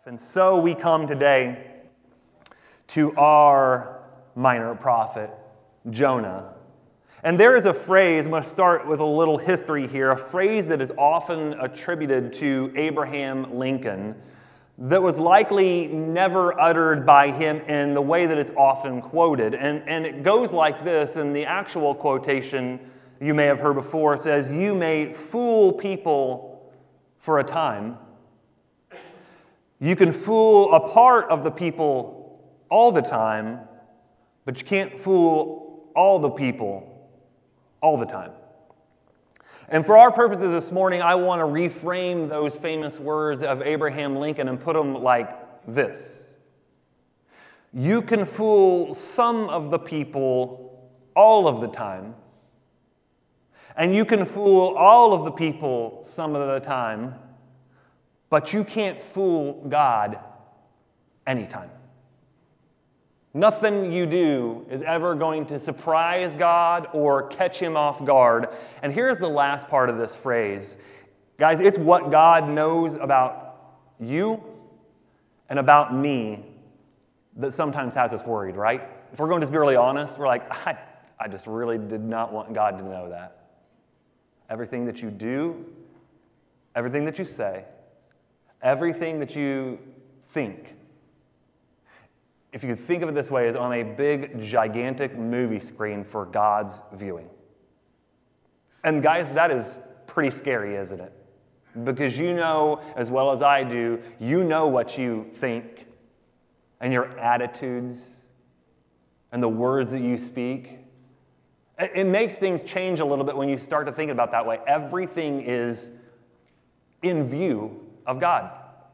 And so we come today to our minor prophet, Jonah. And there is a phrase, I'm going to start with a little history here, a phrase that is often attributed to Abraham Lincoln that was likely never uttered by him in the way that it's often quoted. And it goes like this, and the actual quotation you may have heard before says, "You may fool people for a time. You can fool a part of the people all the time, but you can't fool all the people all the time." And for our purposes this morning, I want to reframe those famous words of Abraham Lincoln and put them like this. You can fool some of the people all of the time, and you can fool all of the people some of the time, but you can't fool God anytime. Nothing you do is ever going to surprise God or catch him off guard. And here's the last part of this phrase. Guys, it's what God knows about you and about me that sometimes has us worried, right? If we're going to be really honest, we're like, I just really did not want God to know that. Everything that you do, everything that you say, everything that you think, if you could think of it this way, is on a big, gigantic movie screen for God's viewing. And guys, that is pretty scary, isn't it? Because you know, as well as I do, you know what you think and your attitudes and the words that you speak. It makes things change a little bit when you start to think about it that way. Everything is in view of God.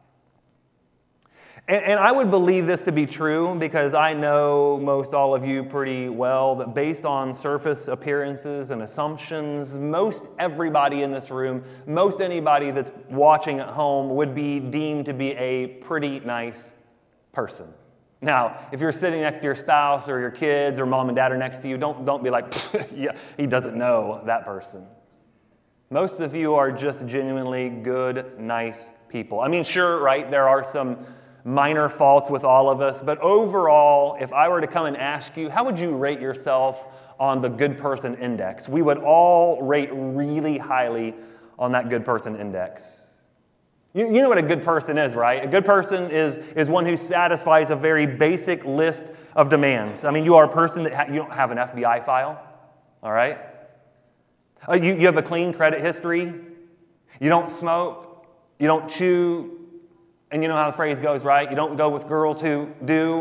And I would believe this to be true because I know most all of you pretty well that based on surface appearances and assumptions, most everybody in this room, most anybody that's watching at home would be deemed to be a pretty nice person. Now, if you're sitting next to your spouse or your kids or mom and dad are next to you, don't be like, yeah, he doesn't know that person. Most of you are just genuinely good, nice people. I mean, sure, right, there are some minor faults with all of us, but overall, if I were to come and ask you, how would you rate yourself on the good person index? We would all rate really highly on that good person index. You know what a good person is, right? A good person is one who satisfies a very basic list of demands. I mean, you are a person that you don't have an FBI file, all right? You have a clean credit history. You don't smoke. You don't chew. And you know how the phrase goes, right? You don't go with girls who do.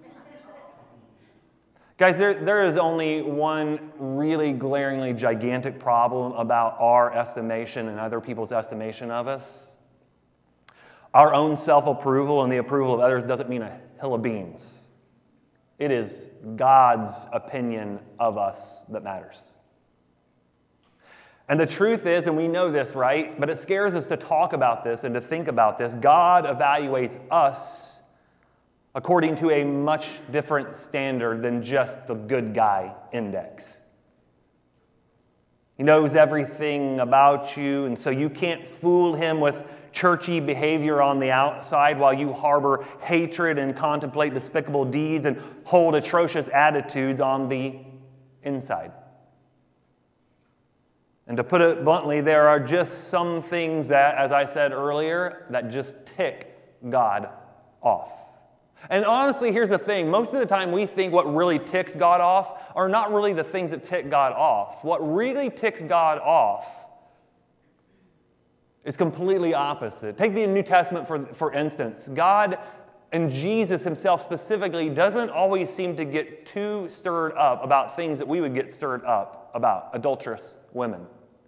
Guys, there is only one really glaringly gigantic problem about our estimation and other people's estimation of us. Our own self-approval and the approval of others doesn't mean a hill of beans. It is God's opinion of us that matters. And the truth is, and we know this, right? But it scares us to talk about this and to think about this. God evaluates us according to a much different standard than just the good guy index. He knows everything about you, and so you can't fool him with churchy behavior on the outside while you harbor hatred and contemplate despicable deeds and hold atrocious attitudes on the inside. And to put it bluntly, there are just some things that, as I said earlier, that just tick God off. And honestly, here's the thing. Most of the time we think what really ticks God off are not really the things that tick God off. What really ticks God off is completely opposite. Take the New Testament for instance. God and Jesus himself specifically doesn't always seem to get too stirred up about things that we would get stirred up about. Adulterous women.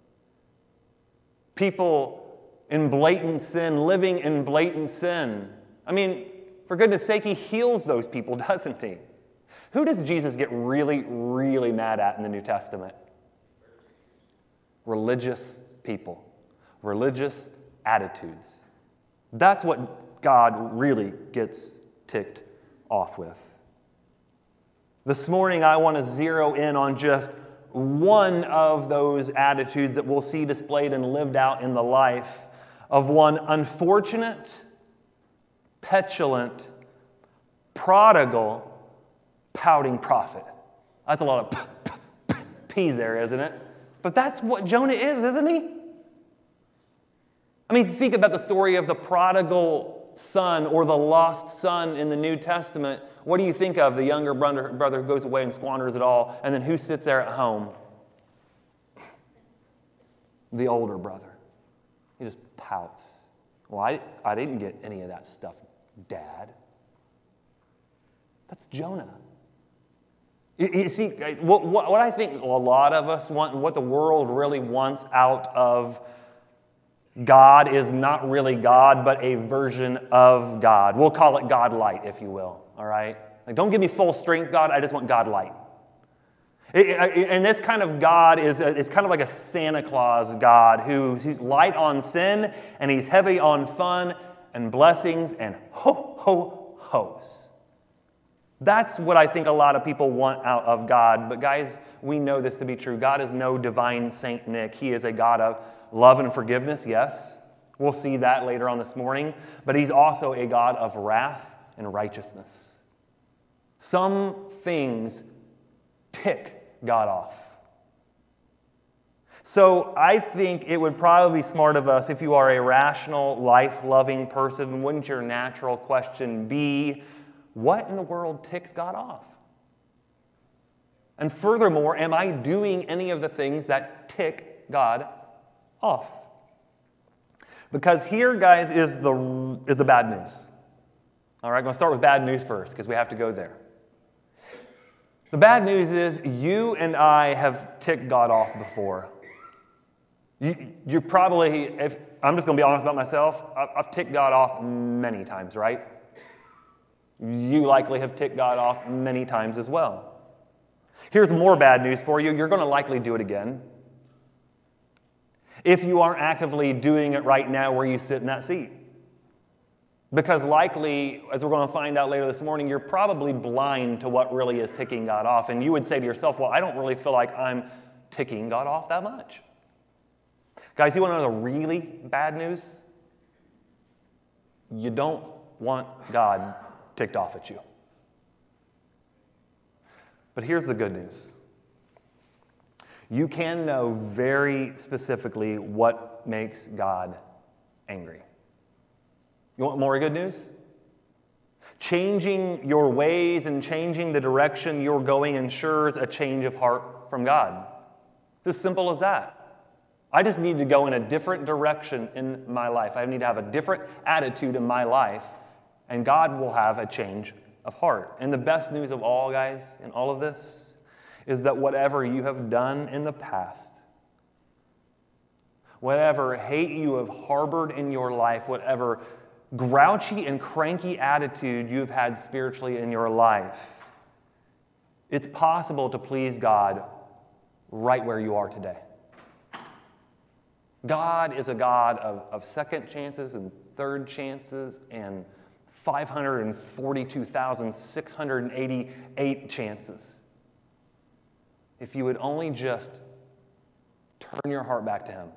People in blatant sin, living in blatant sin. I mean, for goodness sake, he heals those people, doesn't he? Who does Jesus get really, really mad at in the New Testament? Religious people. Religious attitudes. That's what God really gets ticked off with. This morning, I want to zero in on just one of those attitudes that we'll see displayed and lived out in the life of one unfortunate, petulant, prodigal, pouting prophet. That's a lot of P's there, isn't it? But that's what Jonah is, isn't he? I mean, think about the story of the prodigal son or the lost son in the New Testament. What do you think of? The younger brother who goes away and squanders it all, and then who sits there at home? The older brother. He just pouts. Well, I didn't get any of that stuff, Dad. That's Jonah. You see, guys, what I think a lot of us want and what the world really wants out of God is not really God, but a version of God. We'll call it God light, if you will, all right? Like, don't give me full strength, God. I just want God light. And this kind of God is kind of like a Santa Claus God who's light on sin and he's heavy on fun and blessings and ho-ho-hos. That's what I think a lot of people want out of God. But guys, we know this to be true. God is no divine Saint Nick. He is a God of love and forgiveness, yes. We'll see that later on this morning. But he's also a God of wrath and righteousness. Some things tick God off. So I think it would probably be smart of us, if you are a rational, life-loving person, wouldn't your natural question be, what in the world ticks God off? And furthermore, am I doing any of the things that tick God off? Because here, guys, is the bad news. All right, I'm going to start with bad news first because we have to go there. The bad news is you and I have ticked God off before. You're probably, if I'm just going to be honest about myself, I've ticked God off many times, right? You likely have ticked God off many times as well. Here's more bad news for you. You're going to likely do it again. If you aren't actively doing it right now where you sit in that seat. Because likely, as we're going to find out later this morning, you're probably blind to what really is ticking God off. And you would say to yourself, well, I don't really feel like I'm ticking God off that much. Guys, you want to know the really bad news? You don't want God ticked off at you. But here's the good news. You can know very specifically what makes God angry. You want more good news? Changing your ways and changing the direction you're going ensures a change of heart from God. It's as simple as that. I just need to go in a different direction in my life. I need to have a different attitude in my life, and God will have a change of heart. And the best news of all, guys, in all of this, is that whatever you have done in the past, whatever hate you have harbored in your life, whatever grouchy and cranky attitude you've had spiritually in your life, it's possible to please God right where you are today. God is a God of second chances and third chances and 542,688 chances. If you would only just turn your heart back to Him.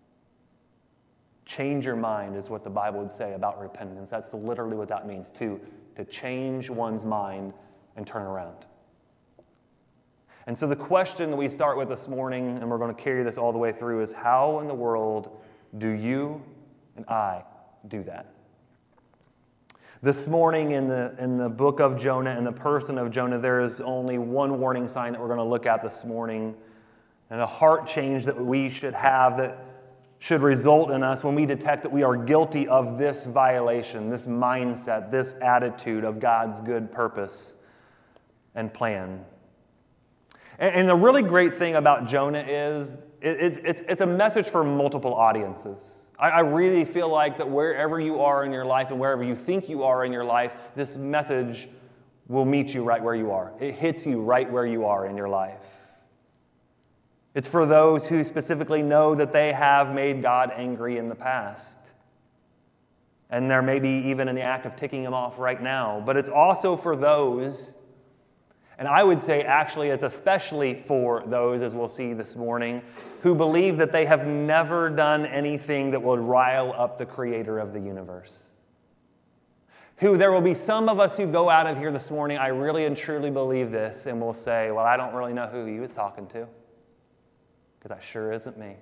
Change your mind is what the Bible would say about repentance. That's literally what that means, to change one's mind and turn around. And so the question that we start with this morning, and we're going to carry this all the way through, is how in the world do you and I do that? This morning in the book of Jonah, in the person of Jonah, there is only one warning sign that we're going to look at this morning, and a heart change that we should have that should result in us when we detect that we are guilty of this violation, this mindset, this attitude of God's good purpose and plan. And the really great thing about Jonah is it's a message for multiple audiences. I really feel like that wherever you are in your life and wherever you think you are in your life, this message will meet you right where you are. It hits you right where you are in your life. It's for those who specifically know that they have made God angry in the past. And they're maybe even in the act of ticking Him off right now. But it's also for those, and I would say actually it's especially for those, as we'll see this morning, who believe that they have never done anything that would rile up the Creator of the universe. Who there will be some of us who go out of here this morning, I really and truly believe this, and we'll say, well, I don't really know who he was talking to, because that sure isn't me.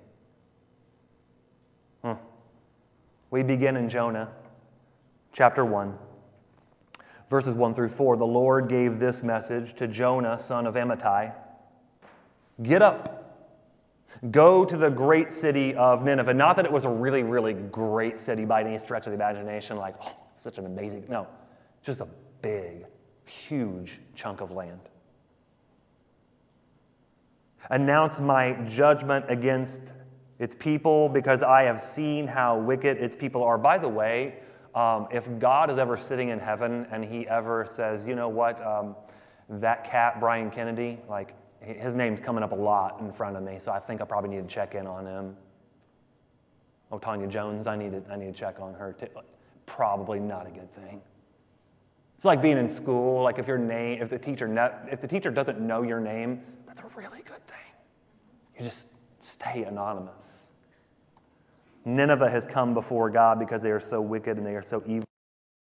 We begin in Jonah, chapter 1, verses 1 through 4. The Lord gave this message to Jonah, son of Amittai. Get up, go to the great city of Nineveh. Not that it was a really, really great city by any stretch of the imagination, like, oh, such an amazing, no, just a big, huge chunk of land. Announce my judgment against its people, because I have seen how wicked its people are. By the way, if God is ever sitting in heaven and he ever says, you know what, that cat, Brian Kennedy, like, his name's coming up a lot in front of me, so I think I probably need to check in on him. Oh, Tanya Jones, I need to check on her too. Probably not a good thing. It's like being in school. Like if the teacher doesn't know your name, that's a really good thing. You just stay anonymous. Nineveh has come before God because they are so wicked and they are so evil.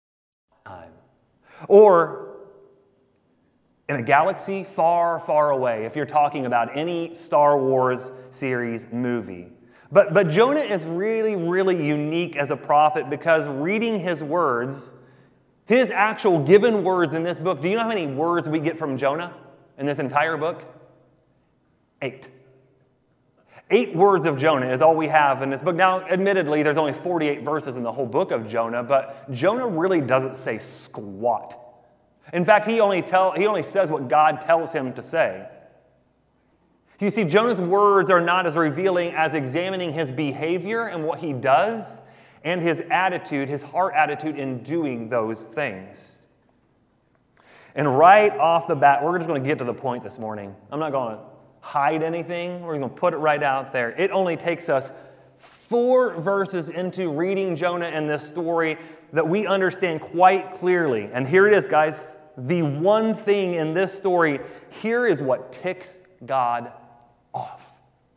Or in a galaxy far, far away, if you're talking about any Star Wars series movie. But Jonah is really, really unique as a prophet because reading his words, his actual given words in this book, do you know how many words we get from Jonah in this entire book? 8. 8 words of Jonah is all we have in this book. Now, admittedly, there's only 48 verses in the whole book of Jonah, but Jonah really doesn't say squat. In fact, he only says what God tells him to say. You see, Jonah's words are not as revealing as examining his behavior and what he does and his attitude, his heart attitude in doing those things. And right off the bat, we're just going to get to the point this morning. I'm not going to hide anything. We're going to put it right out there. It only takes us 4 verses into reading Jonah and this story that we understand quite clearly. And here it is, guys. The one thing in this story, here is what ticks God off.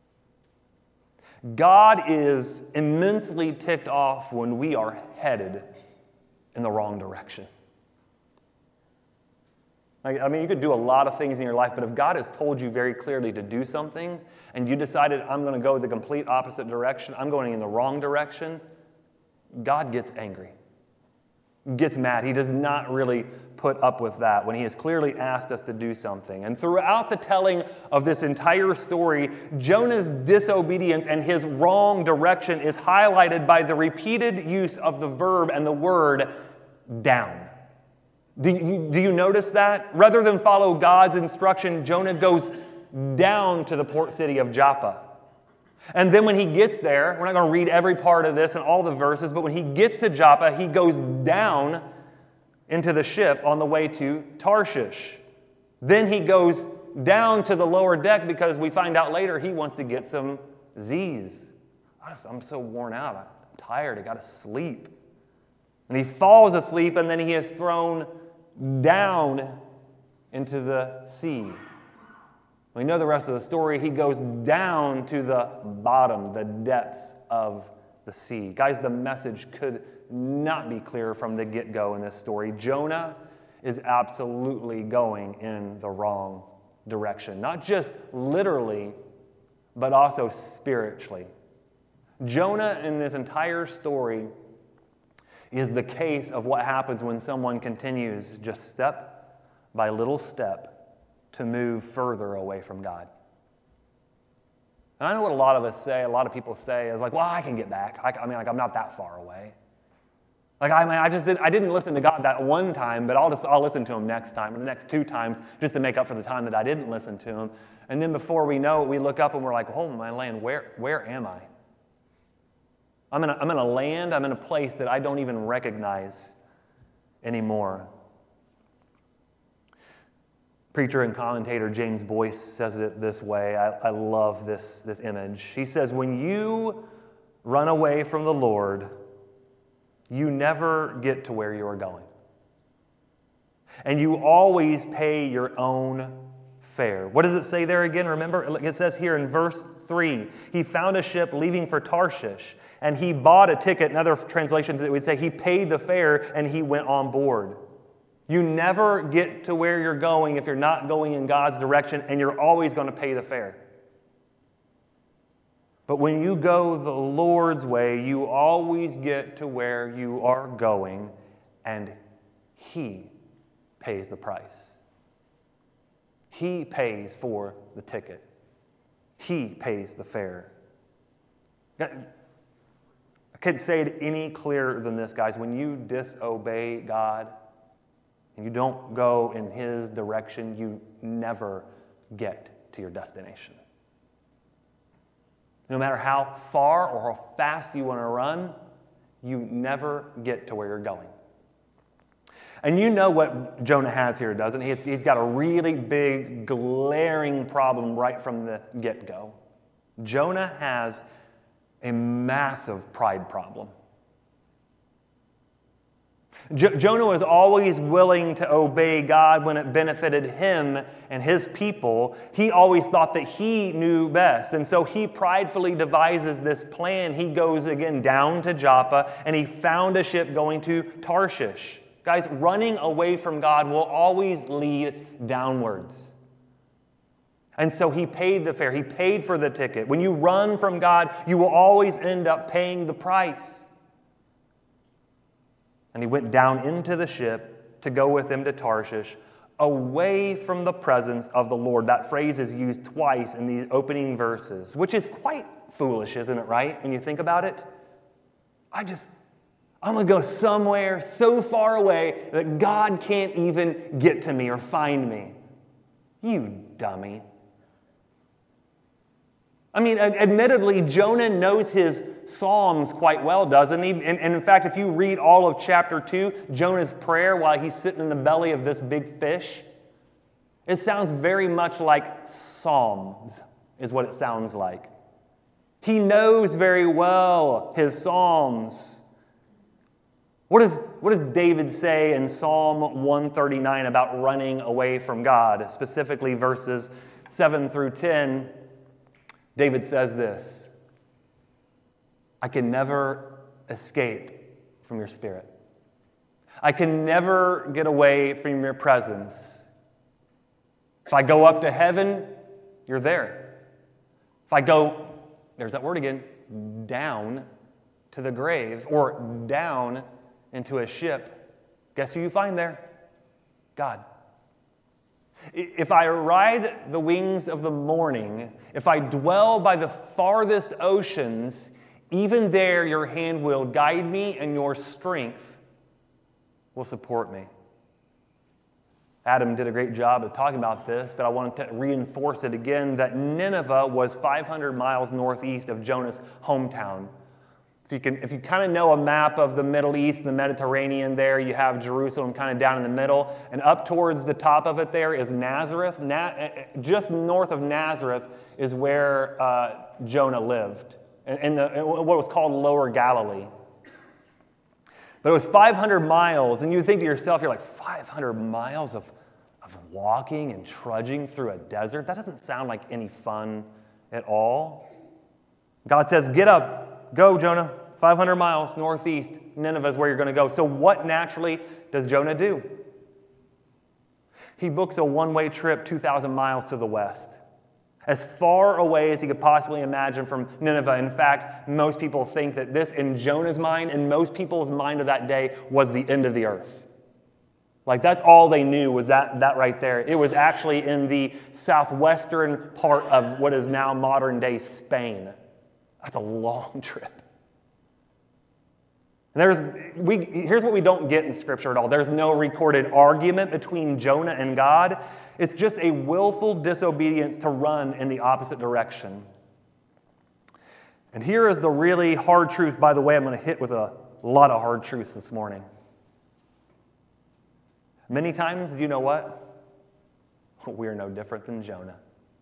God is immensely ticked off when we are headed in the wrong direction. I mean, you could do a lot of things in your life, but if God has told you very clearly to do something and you decided, I'm going to go the complete opposite direction, I'm going in the wrong direction, God gets angry, gets mad. He does not really put up with that when he has clearly asked us to do something. And throughout the telling of this entire story, Jonah's disobedience and his wrong direction is highlighted by the repeated use of the verb and the word down. Do you notice that? Rather than follow God's instruction, Jonah goes down to the port city of Joppa. And then when he gets there, we're not going to read every part of this and all the verses, but when he gets to Joppa, he goes down into the ship on the way to Tarshish. Then he goes down to the lower deck because we find out later he wants to get some Z's. I'm so worn out. I'm tired. I got to sleep. And he falls asleep, and then he is thrown down into the sea. We know the rest of the story. He goes down to the bottom, the depths of the sea. Guys, the message could not be clearer from the get-go in this story. Jonah is absolutely going in the wrong direction. Not just literally, but also spiritually. Jonah in this entire story is the case of what happens when someone continues just step by little step to move further away from God. And I know what a lot of us say, a lot of people say is like, well, I can get back. I'm not that far away. I didn't listen to God that one time, but I'll listen to him next time or the next 2 times just to make up for the time that I didn't listen to him. And then before we know it, we look up and we're like, oh my land, where am I? I'm in a land, I'm in a place that I don't even recognize anymore. Preacher and commentator James Boyce says it this way. I love this image. He says, when you run away from the Lord, you never get to where you are going. And you always pay your own fare. What does it say there again? Remember, it says here in verse 3, he found a ship leaving for Tarshish, And he bought a ticket. In other translations, it would say he paid the fare and he went on board. You never get to where you're going if you're not going in God's direction, and you're always going to pay the fare. But when you go the Lord's way, you always get to where you are going, and He pays the price. He pays for the ticket. He pays the fare. I couldn't say it any clearer than this, guys. When you disobey God and you don't go in His direction, you never get to your destination. No matter how far or how fast you want to run, you never get to where you're going. And you know what Jonah has here, doesn't he? He's got a really big, glaring problem right from the get-go. Jonah has a massive pride problem. Jonah was always willing to obey God when it benefited him and his people. He always thought that he knew best. And so he pridefully devises this plan. He goes again down to Joppa, and he found a ship going to Tarshish. Guys, running away from God will always lead downwards. And so he paid the fare. He paid for the ticket. When you run from God, you will always end up paying the price. And he went down into the ship to go with them to Tarshish, away from the presence of the Lord. That phrase is used twice in the opening verses, which is quite foolish, isn't it, right? When you think about it. I'm going to go somewhere so far away that God can't even get to me or find me. You dummy. I mean, admittedly, Jonah knows his Psalms quite well, doesn't he? And in fact, if you read all of chapter 2, Jonah's prayer while he's sitting in the belly of this big fish, it sounds very much like Psalms, is what it sounds like. He knows very well his Psalms. What does David say in Psalm 139 about running away from God? Specifically verses 7 through 10, David says this: I can never escape from your spirit. I can never get away from your presence. If I go up to heaven, you're there. If I go, there's that word again, down to the grave or down into a ship, guess who you find there? God. If I ride the wings of the morning, if I dwell by the farthest oceans, even there your hand will guide me and your strength will support me. Adam did a great job of talking about this, but I wanted to reinforce it again, that Nineveh was 500 miles northeast of Jonah's hometown. If you kind of know a map of the Middle East, the Mediterranean there, you have Jerusalem kind of down in the middle, and up towards the top of it there is Nazareth. Just north of Nazareth is where Jonah lived, in what was called Lower Galilee. But it was 500 miles, and you think to yourself, you're like, 500 miles of walking and trudging through a desert? That doesn't sound like any fun at all. God says, get up, go, Jonah. 500 miles northeast, Nineveh is where you're going to go. So what naturally does Jonah do? He books a one-way trip 2,000 miles to the west, as far away as he could possibly imagine from Nineveh. In fact, most people think that this, in Jonah's mind, and most people's mind of that day, was the end of the earth. Like, that's all they knew was that right there. It was actually in the southwestern part of what is now modern-day Spain. That's a long trip. Here's what we don't get in Scripture at all. There's no recorded argument between Jonah and God. It's just a willful disobedience to run in the opposite direction. And here is the really hard truth, by the way. I'm going to hit with a lot of hard truths this morning. Many times, you know what? We're no different than Jonah.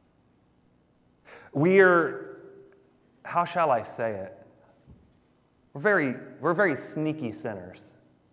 How shall I say it? We're very sneaky sinners.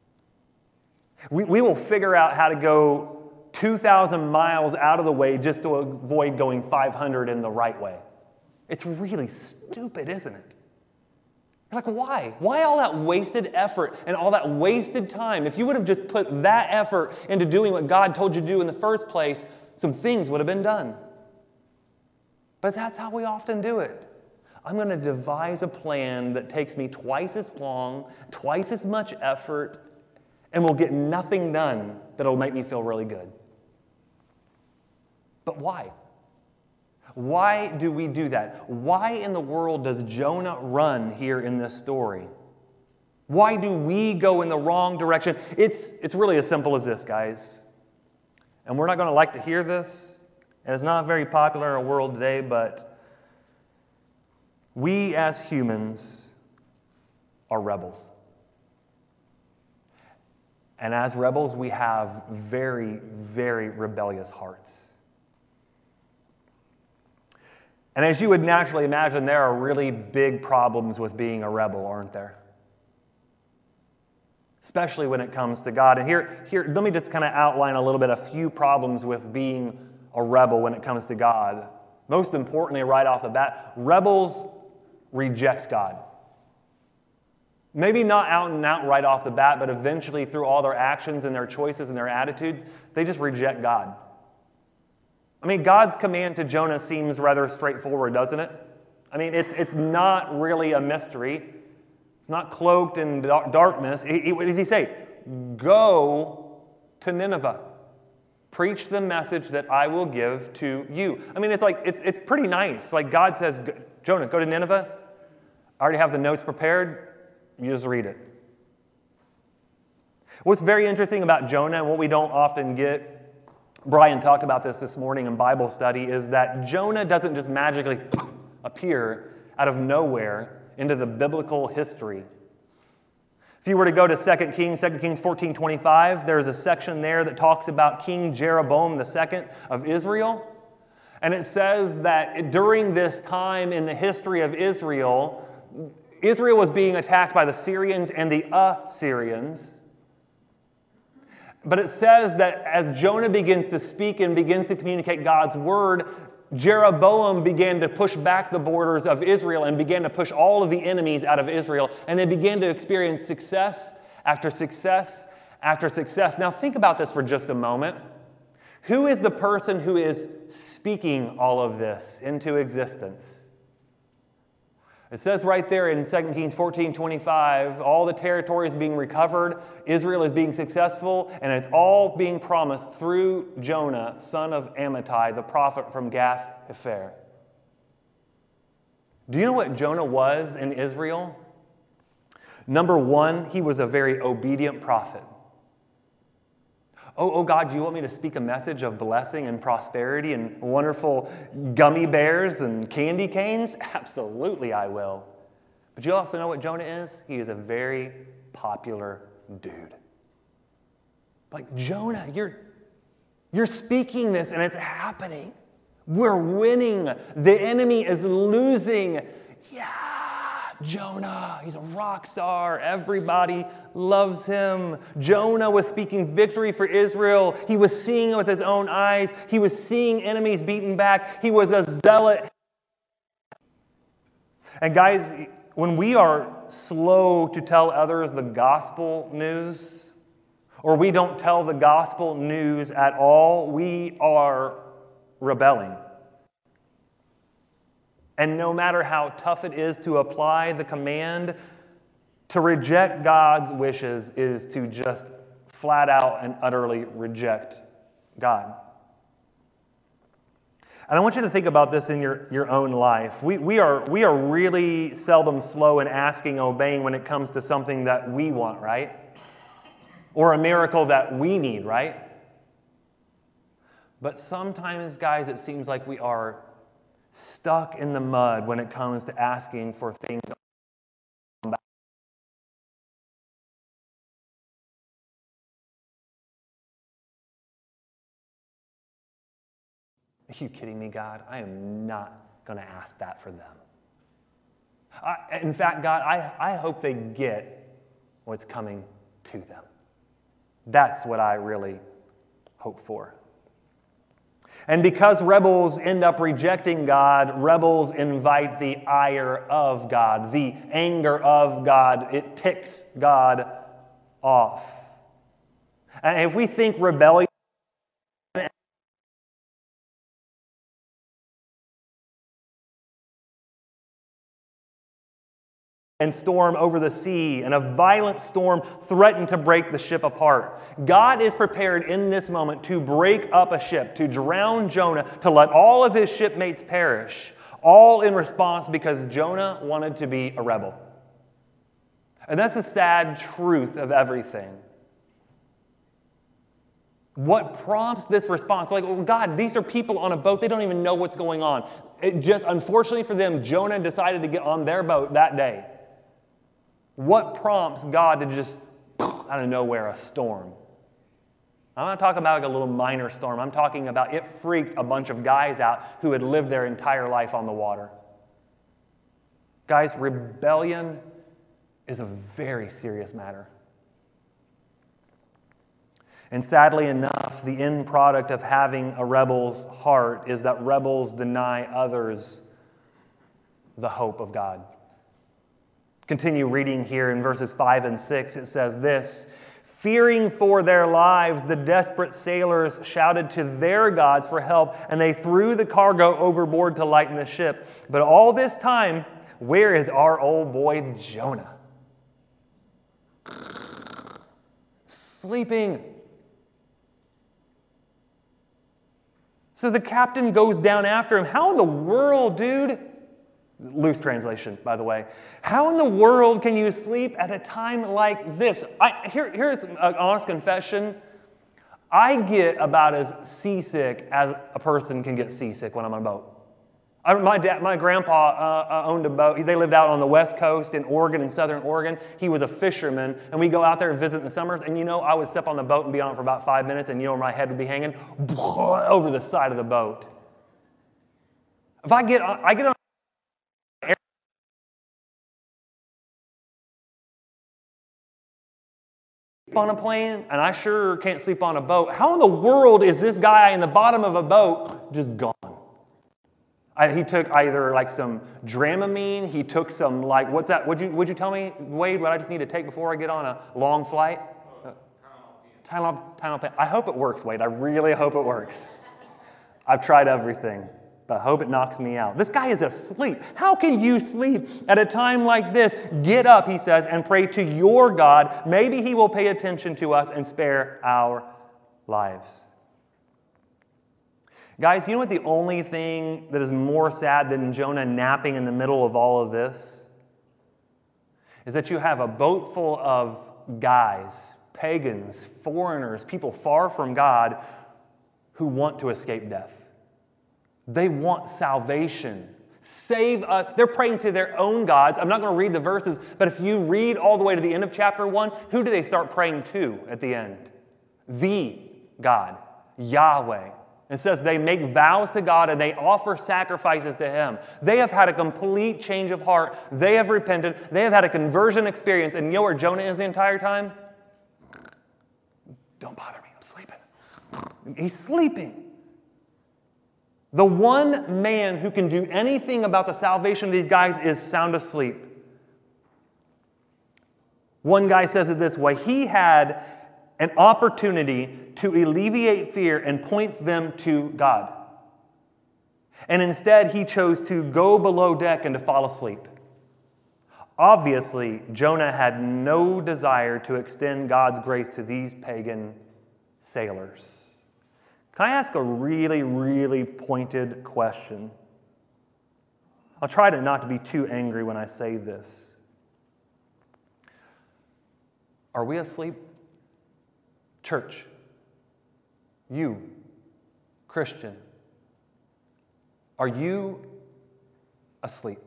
We will figure out how to go 2,000 miles out of the way just to avoid going 500 in the right way. It's really stupid, isn't it? You're like, why? Why all that wasted effort and all that wasted time? If you would have just put that effort into doing what God told you to do in the first place, some things would have been done. But that's how we often do it. I'm going to devise a plan that takes me twice as long, twice as much effort, and will get nothing done that'll make me feel really good. But why? Why do we do that? Why in the world does Jonah run here in this story? Why do we go in the wrong direction? It's really as simple as this, guys. And we're not going to like to hear this, and it's not very popular in our world today, but we as humans are rebels. And as rebels, we have very, very rebellious hearts. And as you would naturally imagine, there are really big problems with being a rebel, aren't there? Especially when it comes to God. And here, let me just kind of outline a little bit, a few problems with being a rebel when it comes to God. Most importantly, right off the bat, rebels reject God. Maybe not out and out right off the bat, but eventually through all their actions and their choices and their attitudes, they just reject God. I mean, God's command to Jonah seems rather straightforward, doesn't it? I mean, it's not really a mystery. It's not cloaked in darkness. What does he say? Go to Nineveh. Preach the message that I will give to you. I mean, it's pretty nice. Like God says, Jonah, go to Nineveh. I already have the notes prepared. You just read it. What's very interesting about Jonah and what we don't often get, Brian talked about this morning in Bible study, is that Jonah doesn't just magically appear out of nowhere into the biblical history. If you were to go to 2 Kings 14:25, there's a section there that talks about King Jeroboam II of Israel. And it says that during this time in the history of Israel, Israel was being attacked by the Syrians and the Assyrians. But it says that as Jonah begins to speak and begins to communicate God's word, Jeroboam began to push back the borders of Israel and began to push all of the enemies out of Israel. And they began to experience success after success after success. Now think about this for just a moment. Who is the person who is speaking all of this into existence? It says right there in 2 Kings 14:25, all the territory is being recovered, Israel is being successful, and it's all being promised through Jonah, son of Amittai, the prophet from Gath-hepher. Do you know what Jonah was in Israel? Number one, he was a very obedient prophet. Oh God, do you want me to speak a message of blessing and prosperity and wonderful gummy bears and candy canes? Absolutely I will. But you also know what Jonah is? He is a very popular dude. Like, Jonah, you're speaking this and it's happening. We're winning. The enemy is losing. Yeah, Jonah, he's a rock star. Everybody loves him. Jonah was speaking victory for Israel. He was seeing it with his own eyes. He was seeing enemies beaten back. He was a zealot. And guys, when we are slow to tell others the gospel news, or we don't tell the gospel news at all, we are rebelling. And no matter how tough it is to apply the command, to reject God's wishes is to just flat out and utterly reject God. And I want you to think about this in your own life. We are really seldom slow in asking, obeying when it comes to something that we want, right? Or a miracle that we need, right? But sometimes, guys, it seems like we are stuck in the mud when it comes to asking for things. Are you kidding me, God? I am not going to ask that for them. In fact, God, I hope they get what's coming to them. That's what I really hope for. And because rebels end up rejecting God, rebels invite the ire of God, the anger of God. It ticks God off. And if we think rebellion and storm over the sea, and a violent storm threatened to break the ship apart. God is prepared in this moment to break up a ship, to drown Jonah, to let all of his shipmates perish, all in response because Jonah wanted to be a rebel. And that's the sad truth of everything. What prompts this response? Like, well, God, these are people on a boat. They don't even know what's going on. It just, unfortunately for them, Jonah decided to get on their boat that day. What prompts God to just, out of nowhere, a storm? I'm not talking about like a little minor storm. I'm talking about it freaked a bunch of guys out who had lived their entire life on the water. Guys, rebellion is a very serious matter. And sadly enough, the end product of having a rebel's heart is that rebels deny others the hope of God. Continue reading here in verses 5 and 6. It says this, fearing for their lives, the desperate sailors shouted to their gods for help, and they threw the cargo overboard to lighten the ship. But all this time, where is our old boy Jonah? Sleeping. So the captain goes down after him. How in the world, dude? Loose translation, by the way. How in the world can you sleep at a time like this? Here's an honest confession. I get about as seasick as a person can get seasick when I'm on a boat. My grandpa owned a boat. They lived out on the west coast in Oregon, in southern Oregon. He was a fisherman, and we'd go out there and visit in the summers. And I would step on the boat and be on it for about 5 minutes, and where my head would be hanging? Over the side of the boat. If I get on a plane, and I sure can't sleep on a boat. How in the world is this guy in the bottom of a boat just gone? He took either like some Dramamine, he took some like, what's that? Would you tell me, Wade, what I just need to take before I get on a long flight? Tylenol. I hope it works, Wade. I really hope it works. I've tried everything, but I hope it knocks me out. This guy is asleep. How can you sleep at a time like this? Get up, he says, and pray to your God. Maybe he will pay attention to us and spare our lives. Guys, you know what the only thing that is more sad than Jonah napping in the middle of all of this? Is that you have a boat full of guys, pagans, foreigners, people far from God who want to escape death. They want salvation. Save us. They're praying to their own gods. I'm not going to read the verses, but if you read all the way to the end of chapter 1, who do they start praying to at the end? The God, Yahweh. It says they make vows to God and they offer sacrifices to Him. They have had a complete change of heart. They have repented. They have had a conversion experience. And you know where Jonah is the entire time? Don't bother me. I'm sleeping. He's sleeping. The one man who can do anything about the salvation of these guys is sound asleep. One guy says it this way. He had an opportunity to alleviate fear and point them to God. And instead, he chose to go below deck and to fall asleep. Obviously, Jonah had no desire to extend God's grace to these pagan sailors. Can I ask a really, really pointed question? I'll try to not to be too angry when I say this. Are we asleep? Church, you, Christian, are you asleep?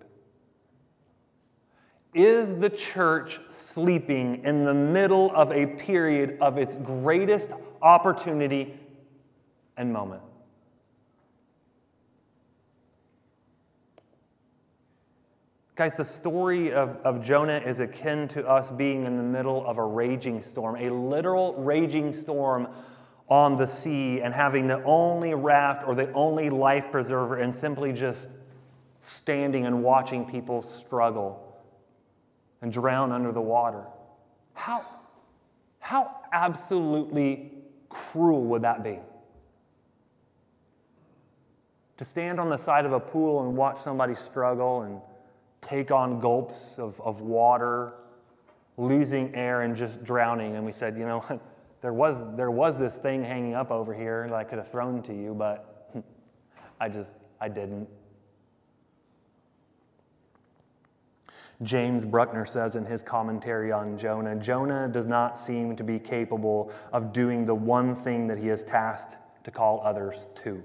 Is the church sleeping in the middle of a period of its greatest opportunity and moment? Guys, the story of Jonah is akin to us being in the middle of a raging storm, a literal raging storm on the sea and having the only raft or the only life preserver and simply just standing and watching people struggle and drown under the water. How absolutely cruel would that be? To stand on the side of a pool and watch somebody struggle and take on gulps of water, losing air and just drowning. And we said, you know, there was this thing hanging up over here that I could have thrown to you, but I didn't. James Bruckner says in his commentary on Jonah, Jonah does not seem to be capable of doing the one thing that he is tasked to call others to.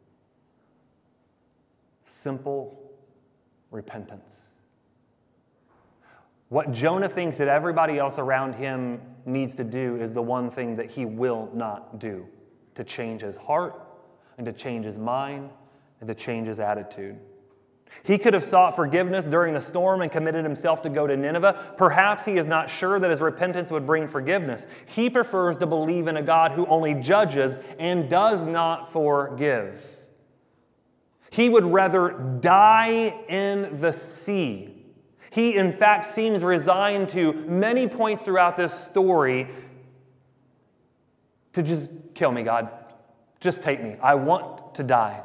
Simple repentance. What Jonah thinks that everybody else around him needs to do is the one thing that he will not do, to change his heart and to change his mind and to change his attitude. He could have sought forgiveness during the storm and committed himself to go to Nineveh. Perhaps he is not sure that his repentance would bring forgiveness. He prefers to believe in a God who only judges and does not forgive. He would rather die in the sea. He, in fact, seems resigned to many points throughout this story to just kill me, God. Just take me. I want to die.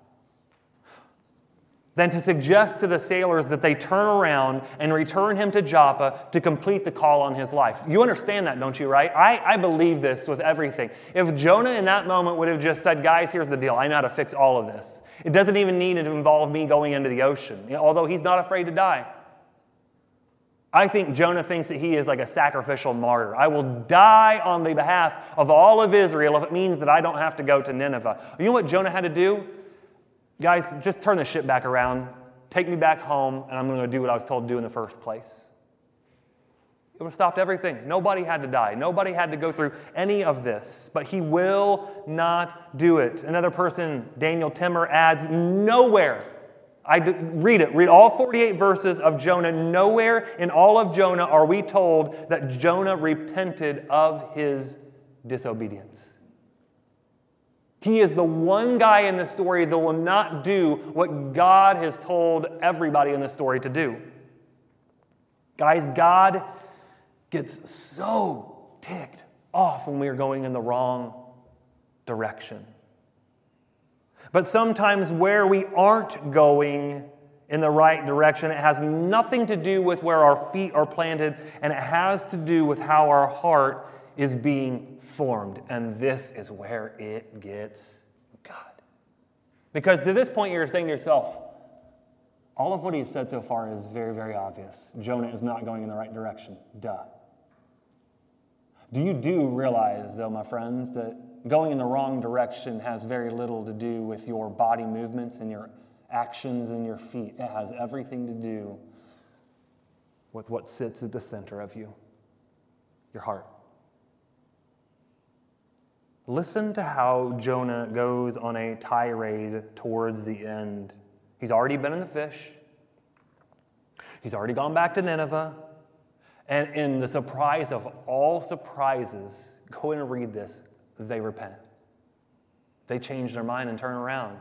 Than to suggest to the sailors that they turn around and return him to Joppa to complete the call on his life. You understand that, don't you, right? I believe this with everything. If Jonah in that moment would have just said, guys, here's the deal. I know how to fix all of this. It doesn't even need to involve me going into the ocean, although he's not afraid to die. I think Jonah thinks that he is like a sacrificial martyr. I will die on the behalf of all of Israel if it means that I don't have to go to Nineveh. You know what Jonah had to do? Guys, just turn the ship back around, take me back home, and I'm going to do what I was told to do in the first place. It would have stopped everything. Nobody had to die. Nobody had to go through any of this. But he will not do it. Another person, Daniel Timmer, adds, nowhere. Read all 48 verses of Jonah. Nowhere in all of Jonah are we told that Jonah repented of his disobedience. He is the one guy in the story that will not do what God has told everybody in the story to do. Guys, God gets so ticked off when we are going in the wrong direction. But sometimes where we aren't going in the right direction, it has nothing to do with where our feet are planted, and it has to do with how our heart is being formed. And this is where it gets good. Because to this point, you're saying to yourself, all of what he has said so far is very, very obvious. Jonah is not going in the right direction. Duh. Do you realize, though, my friends, that going in the wrong direction has very little to do with your body movements and your actions and your feet? It has everything to do with what sits at the center of you, your heart. Listen to how Jonah goes on a tirade towards the end. He's already been in the fish. He's already gone back to Nineveh. And in the surprise of all surprises, go in and read this, they repent. They change their mind and turn around.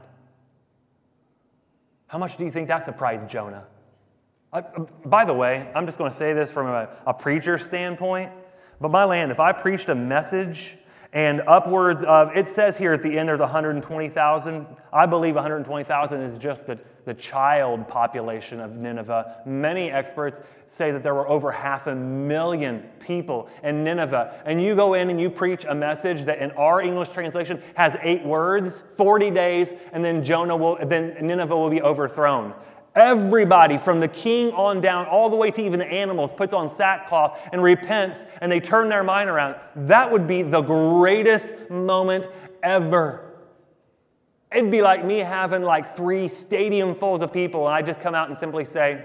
How much do you think that surprised Jonah? By the way, I'm just going to say this from a preacher standpoint, but my land, if I preached a message and upwards of, it says here at the end there's 120,000. I believe 120,000 is just the child population of Nineveh. Many experts say that there were over 500,000 people in Nineveh. And you go in and you preach a message that in our English translation has 8 words, 40 days, and then Nineveh will be overthrown. Everybody from the king on down, all the way to even the animals, puts on sackcloth and repents, and they turn their mind around. That would be the greatest moment ever. It'd be like me having like 3 stadium fulls of people, and I just come out and simply say,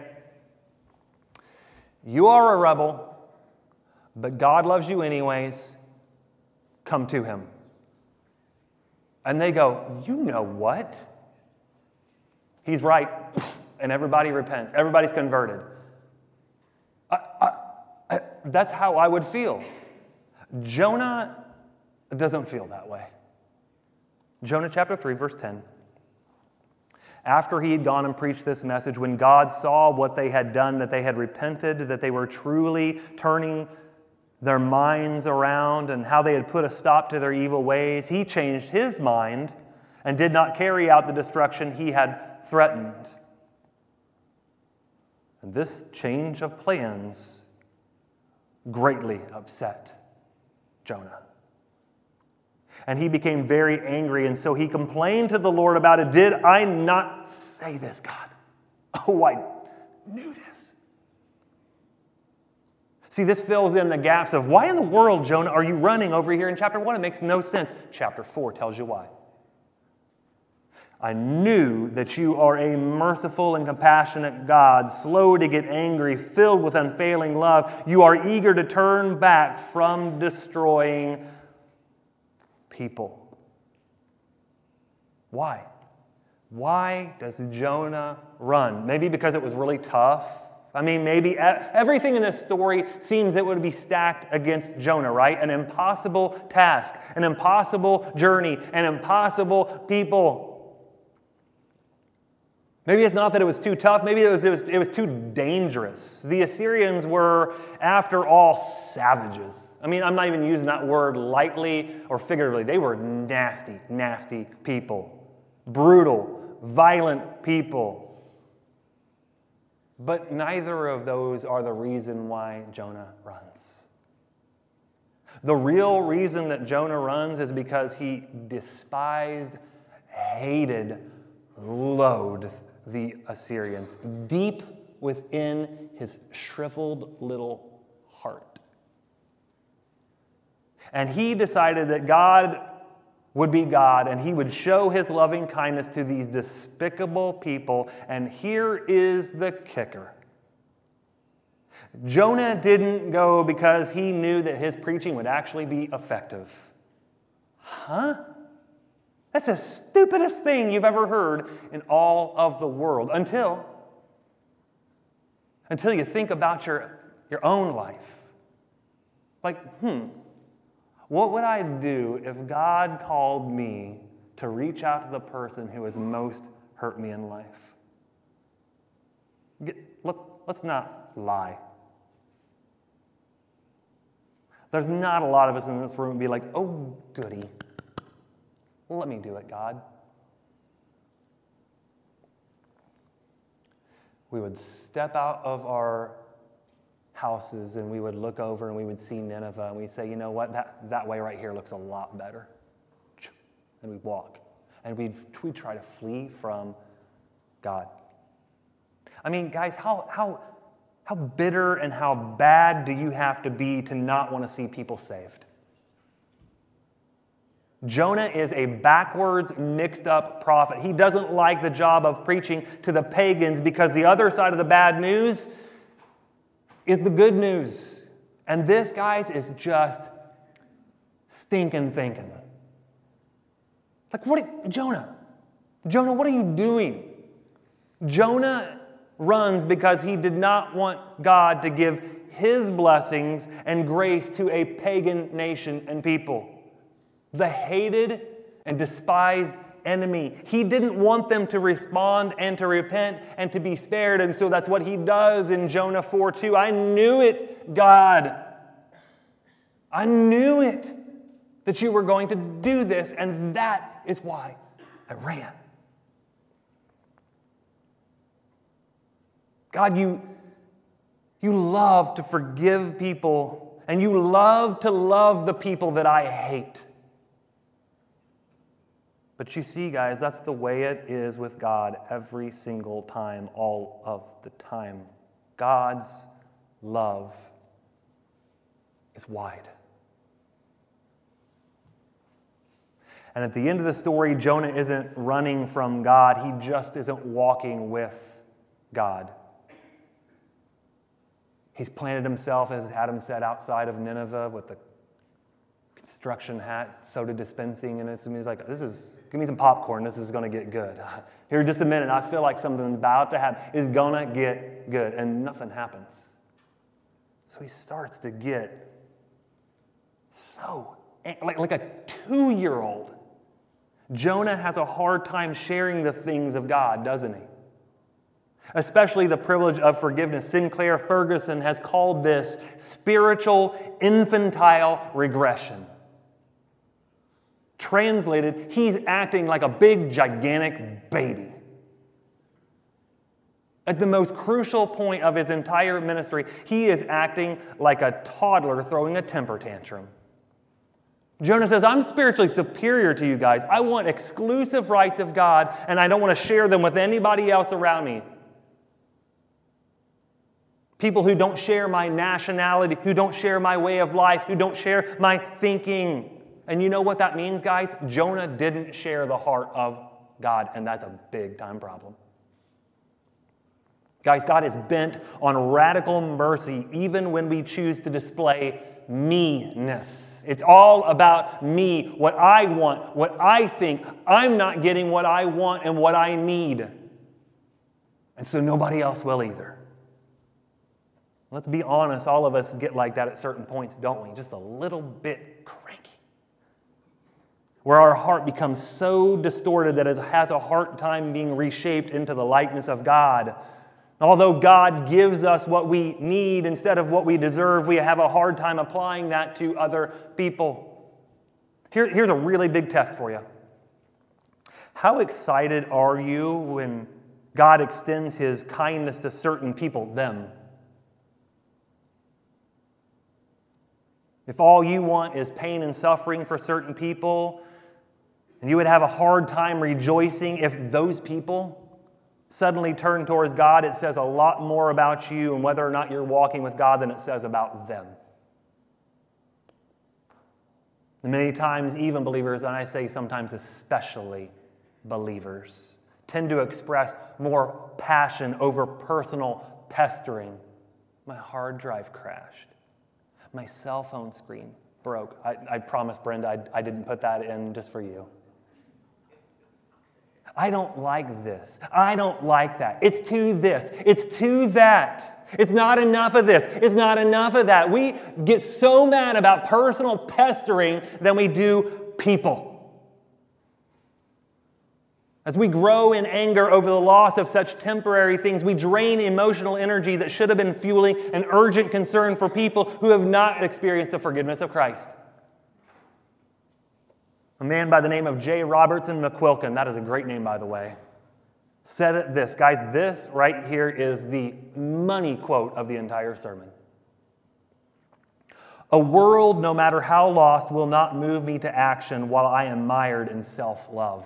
you are a rebel, but God loves you anyways. Come to him. And they go, you know what? He's right. And everybody repents. Everybody's converted. That's how I would feel. Jonah doesn't feel that way. Jonah chapter 3, verse 10. After he had gone and preached this message, when God saw what they had done, that they had repented, that they were truly turning their minds around and how they had put a stop to their evil ways, he changed his mind and did not carry out the destruction he had threatened. And this change of plans greatly upset Jonah. And he became very angry, and so he complained to the Lord about it. Did I not say this, God? Oh, I knew this. See, this fills in the gaps of why in the world, Jonah, are you running over here in chapter 1? It makes no sense. Chapter 4 tells you why. I knew that you are a merciful and compassionate God, slow to get angry, filled with unfailing love. You are eager to turn back from destroying people. Why? Why does Jonah run? Maybe because it was really tough. I mean, maybe everything in this story seems it would be stacked against Jonah, right? An impossible task, an impossible journey, an impossible people. Maybe it's not that it was too tough. Maybe it was too dangerous. The Assyrians were, after all, savages. I mean, I'm not even using that word lightly or figuratively. They were nasty, nasty people. Brutal, violent people. But neither of those are the reason why Jonah runs. The real reason that Jonah runs is because he despised, hated, loathed the Assyrians deep within his shriveled little heart. And he decided that God would be God and he would show his loving kindness to these despicable people. And here is the kicker. Jonah didn't go because he knew that his preaching would actually be effective. Huh? That's the stupidest thing you've ever heard in all of the world until you think about your own life. Like, what would I do if God called me to reach out to the person who has most hurt me in life? Let's not lie. There's not a lot of us in this room be like, oh, goody. Let me do it, God. We would step out of our houses and we would look over and we would see Nineveh and we'd say, you know what, that way right here looks a lot better. And we'd walk. And we'd try to flee from God. I mean, guys, how bitter and how bad do you have to be to not want to see people saved? Jonah is a backwards, mixed-up prophet. He doesn't like the job of preaching to the pagans because the other side of the bad news is the good news. And this, guys, is just stinking thinking. Like, Jonah, what are you doing? Jonah runs because he did not want God to give his blessings and grace to a pagan nation and people. The hated and despised enemy. He didn't want them to respond and to repent and to be spared, and so that's what he does in Jonah 4:2. I knew it, God. I knew it that you were going to do this, and that is why I ran. God, you love to forgive people, and you love to love the people that I hate. But you see, guys, that's the way it is with God every single time, all of the time. God's love is wide. And at the end of the story, Jonah isn't running from God. He just isn't walking with God. He's planted himself, as Adam said, outside of Nineveh with the construction hat, soda dispensing, and he's like, give me some popcorn, this is going to get good. Here in just a minute, I feel like something's about to happen. It's going to get good, and nothing happens. So he starts to get so, like a 2-year-old. Jonah has a hard time sharing the things of God, doesn't he? Especially the privilege of forgiveness. Sinclair Ferguson has called this spiritual infantile regression. Translated, he's acting like a big, gigantic baby. At the most crucial point of his entire ministry, he is acting like a toddler throwing a temper tantrum. Jonah says, I'm spiritually superior to you guys. I want exclusive rights of God, and I don't want to share them with anybody else around me. People who don't share my nationality, who don't share my way of life, who don't share my thinking. And you know what that means, guys? Jonah didn't share the heart of God, and that's a big-time problem. Guys, God is bent on radical mercy even when we choose to display me-ness. It's all about me, what I want, what I think. I'm not getting what I want and what I need. And so nobody else will either. Let's be honest, all of us get like that at certain points, don't we? Just a little bit cranky. Where our heart becomes so distorted that it has a hard time being reshaped into the likeness of God. Although God gives us what we need instead of what we deserve, we have a hard time applying that to other people. Here's a really big test for you. How excited are you when God extends His kindness to certain people, them? If all you want is pain and suffering for certain people, and you would have a hard time rejoicing if those people suddenly turn towards God, it says a lot more about you and whether or not you're walking with God than it says about them. And many times, even believers, and I say sometimes especially believers, tend to express more passion over personal pestering. My hard drive crashed. My cell phone screen broke. I promise, Brenda, I didn't put that in just for you. I don't like this. I don't like that. It's too this. It's too that. It's not enough of this. It's not enough of that. We get so mad about personal pestering than we do people. As we grow in anger over the loss of such temporary things, we drain emotional energy that should have been fueling an urgent concern for people who have not experienced the forgiveness of Christ. A man by the name of J. Robertson McQuilkin, that is a great name, by the way, said it this. Guys, this right here is the money quote of the entire sermon. A world, no matter how lost, will not move me to action while I am mired in self-love.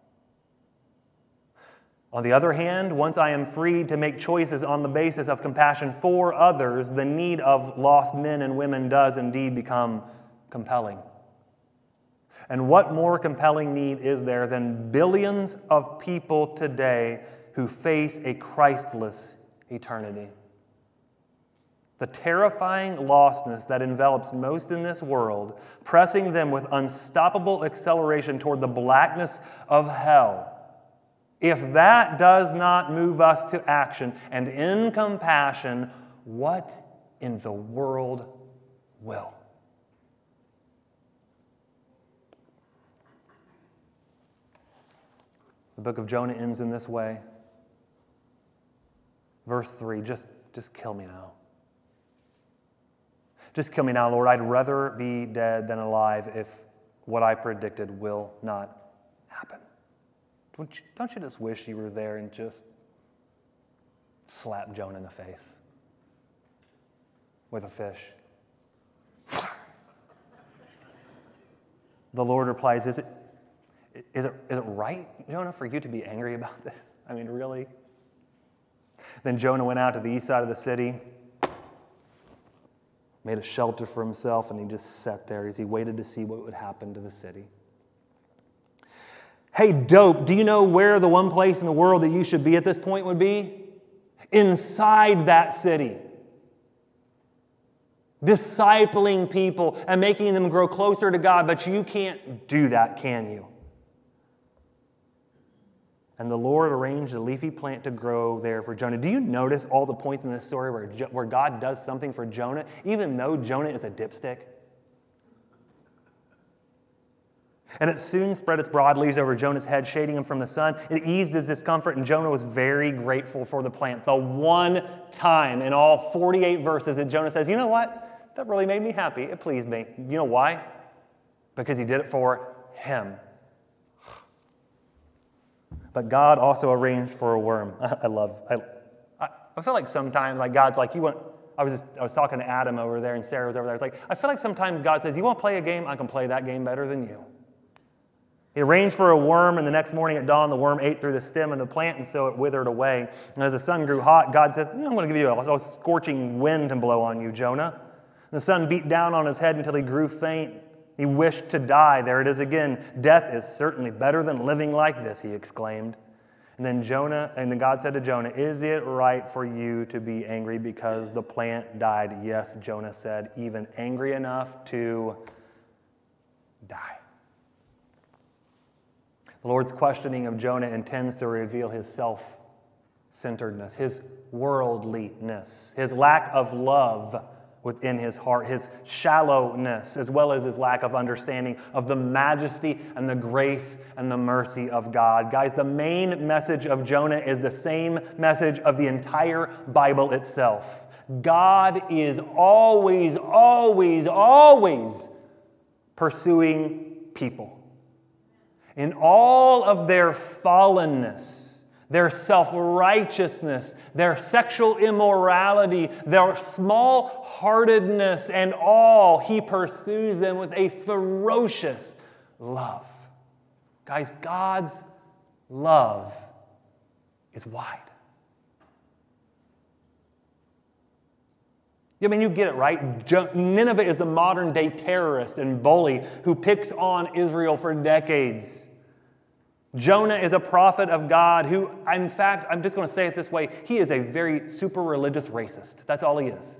On the other hand, once I am freed to make choices on the basis of compassion for others, the need of lost men and women does indeed become compelling. And what more compelling need is there than billions of people today who face a Christless eternity? The terrifying lostness that envelops most in this world, pressing them with unstoppable acceleration toward the blackness of hell. If that does not move us to action and in compassion, what in the world will? The book of Jonah ends in this way. Verse 3, just kill me now. Just kill me now, Lord. I'd rather be dead than alive if what I predicted will not happen. Don't you just wish you were there and just slap Jonah in the face with a fish? The Lord replies, Is it right, Jonah, for you to be angry about this? I mean, really? Then Jonah went out to the east side of the city, made a shelter for himself, and he just sat there as he waited to see what would happen to the city. Hey, dope, do you know where the one place in the world that you should be at this point would be? Inside that city. Discipling people and making them grow closer to God, but you can't do that, can you? And the Lord arranged a leafy plant to grow there for Jonah. Do you notice all the points in this story where God does something for Jonah, even though Jonah is a dipstick? And it soon spread its broad leaves over Jonah's head, shading him from the sun. It eased his discomfort, and Jonah was very grateful for the plant. The one time in all 48 verses that Jonah says, you know what? That really made me happy. It pleased me. You know why? Because he did it for him. But God also arranged for a worm. I feel like sometimes, like God's like, I was talking to Adam over there, and Sarah was over there. It's like, I feel like sometimes God says, you want to play a game? I can play that game better than you. He arranged for a worm, and the next morning at dawn, the worm ate through the stem of the plant, and so it withered away. And as the sun grew hot, God said, I'm going to give you a scorching wind to blow on you, Jonah. The sun beat down on his head until he grew faint. He wished to die. There it is again. Death is certainly better than living like this, he exclaimed. And then God said to Jonah, is it right for you to be angry because the plant died? Yes, Jonah said, even angry enough to die. The Lord's questioning of Jonah intends to reveal his self-centeredness, his worldliness, his lack of love within his heart, his shallowness, as well as his lack of understanding of the majesty and the grace and the mercy of God. Guys, the main message of Jonah is the same message of the entire Bible itself. God is always, always, always pursuing people. In all of their fallenness, their self-righteousness, their sexual immorality, their small-heartedness, and all, he pursues them with a ferocious love. Guys, God's love is wide. I mean, you get it, right? Nineveh is the modern-day terrorist and bully who picks on Israel for decades. Jonah is a prophet of God who, in fact, I'm just going to say it this way, he is a very super religious racist. That's all he is.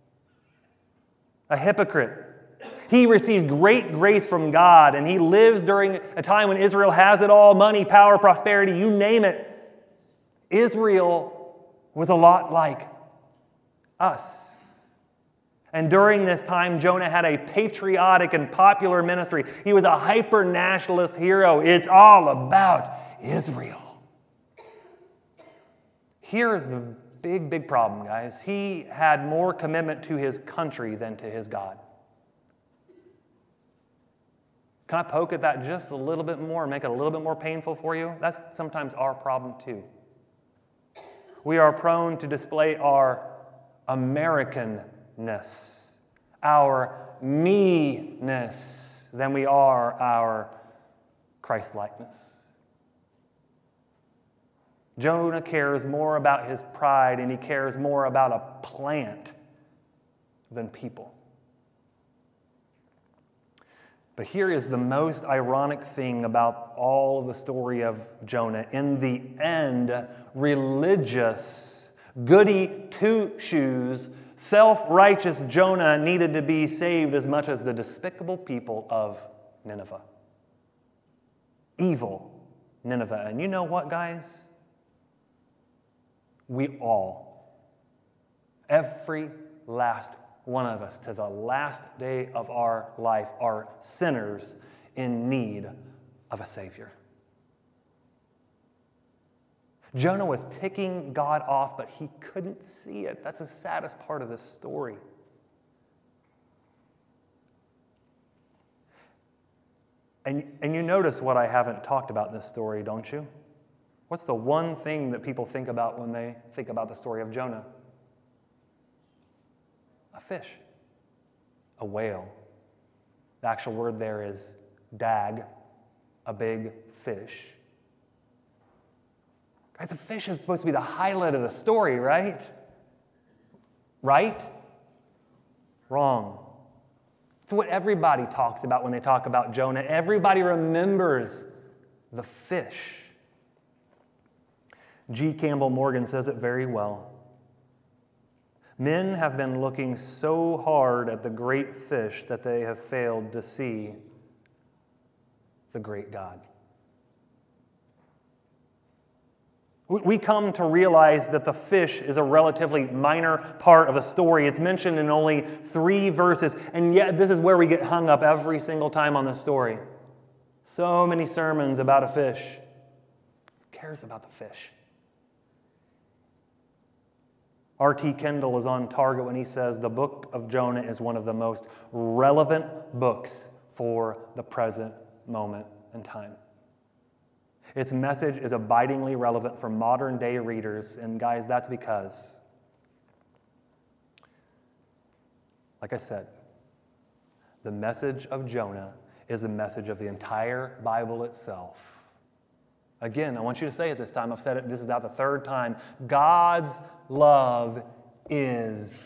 A hypocrite. He receives great grace from God, and he lives during a time when Israel has it all, money, power, prosperity, you name it. Israel was a lot like us. And during this time, Jonah had a patriotic and popular ministry. He was a hyper-nationalist hero. It's all about Israel. Here's the big, big problem, guys. He had more commitment to his country than to his God. Can I poke at that just a little bit more and make it a little bit more painful for you? That's sometimes our problem too. We are prone to display our Americanness, our me-ness, than we are our Christ-likeness. Jonah cares more about his pride, and he cares more about a plant than people. But here is the most ironic thing about all of the story of Jonah. In the end, religious, goody two-shoes, self-righteous Jonah needed to be saved as much as the despicable people of Nineveh. Evil Nineveh. And you know what, guys? We all, every last one of us, to the last day of our life, are sinners in need of a Savior. Jonah was ticking God off, but he couldn't see it. That's the saddest part of this story. And you notice what I haven't talked about in this story, don't you? What's the one thing that people think about when they think about the story of Jonah? A fish, a whale. The actual word there is dag, a big fish. Guys, a fish is supposed to be the highlight of the story, right? Right? Wrong. It's what everybody talks about when they talk about Jonah. Everybody remembers the fish. G. Campbell Morgan says it very well. Men have been looking so hard at the great fish that they have failed to see the great God. We come to realize that the fish is a relatively minor part of the story. It's mentioned in only 3 verses, and yet this is where we get hung up every single time on the story. So many sermons about a fish. Who cares about the fish? R.T. Kendall is on target when he says the book of Jonah is one of the most relevant books for the present moment in time. Its message is abidingly relevant for modern day readers, and guys, that's because, like I said, the message of Jonah is a message of the entire Bible itself. Again, I want you to say it this time. I've said it, this is now the third time. God's love is.